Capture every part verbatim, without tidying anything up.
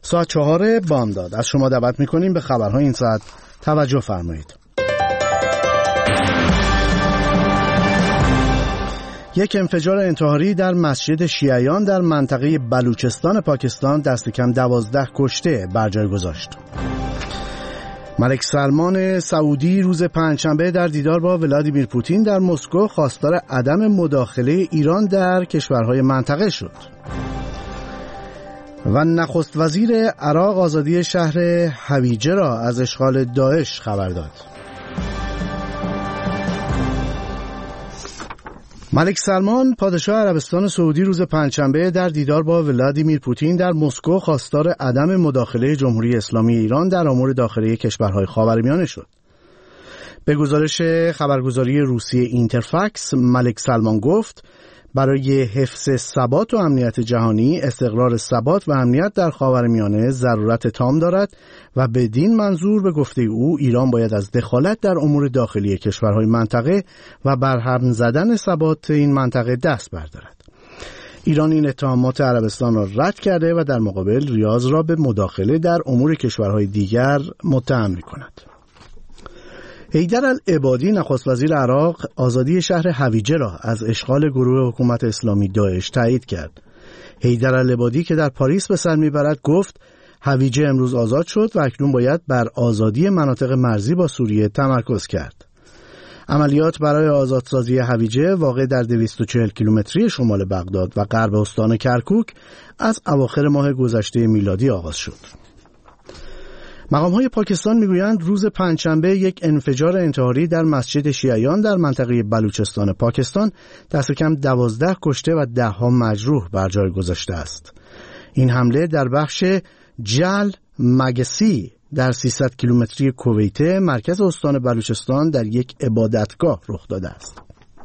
ساعت چهار بامداد. از شما دعوت میکنیم به خبرهای این ساعت توجه فرمایید. یک انفجار انتحاری در مسجد شیعیان در منطقه بلوچستان پاکستان دست کم دوازده کشته بر جای گذاشت. ملک سلمان سعودی روز پنجشنبه در دیدار با ولادیمیر پوتین در مسکو خواستار عدم مداخله ایران در کشورهای منطقه شد. و نخست وزیر عراق آزادی شهر حویجه را از اشغال داعش خبر داد. ملک سلمان پادشاه عربستان سعودی روز پنجشنبه در دیدار با ولادیمیر پوتین در مسکو خواستار عدم مداخله جمهوری اسلامی ایران در امور داخلی کشورهای خاورمیانه شد. به گزارش خبرگزاری روسیه اینترفکس، ملک سلمان گفت برای حفظ ثبات و امنیت جهانی، استقرار ثبات و امنیت در خاورمیانه ضرورت تام دارد و بدین منظور به گفته او ایران باید از دخالت در امور داخلی کشورهای منطقه و برهم زدن ثبات این منطقه دست بردارد. ایران این اتهامات عربستان را رد کرده و در مقابل ریاض را به مداخله در امور کشورهای دیگر متهم می‌کند. حیدرالعبادی نخست وزیر عراق آزادی شهر حویجه را از اشغال گروه حکومت اسلامی داعش تایید کرد. حیدرالعبادی که در پاریس به سر میبرد گفت حویجه امروز آزاد شد و اکنون باید بر آزادی مناطق مرزی با سوریه تمرکز کرد. عملیات برای آزادسازی حویجه واقع در دویست و چهل کیلومتری شمال بغداد و غرب استان کرکوک از اواخر ماه گذشته میلادی آغاز شد. مقام‌های پاکستان میگویند روز پنجشنبه یک انفجار انتحاری در مسجد شیعیان در منطقه بلوچستان پاکستان دست کم دوازده کشته و ده ها مجروح بر جای گذاشته است. این حمله در بخش جل مگسی در سیصد کیلومتری کویته مرکز استان بلوچستان در یک عبادتگاه رخ داده است.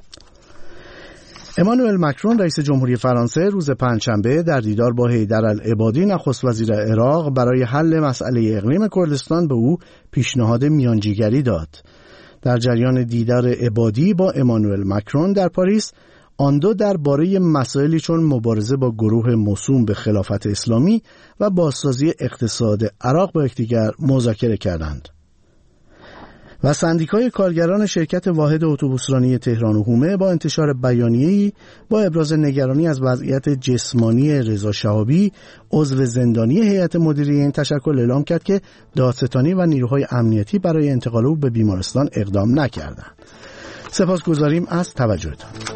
امانوئل مکرون رئیس جمهوری فرانسه روز پنجشنبه در دیدار با حیدرالعبادی نخست وزیر عراق برای حل مسئله اقلیم کردستان به او پیشنهاد میانجیگری داد. در جریان دیدار عبادی با امانوئل مکرون در پاریس، آن دو درباره مسائلی چون مبارزه با گروه موسوم به خلافت اسلامی و بازسازی اقتصاد عراق با یکدیگر مذاکره کردند. و سندیکای کارگران شرکت واحد اتوبوسرانی تهران و حومه با انتشار بیانیه‌ای با ابراز نگرانی از وضعیت جسمانی رضا شهابی عضو زندانی هیئت مدیره این تشکل اعلام کرد که دادستانی و نیروهای امنیتی برای انتقال او به بیمارستان اقدام نکردند. سپاسگزاریم از توجهتان.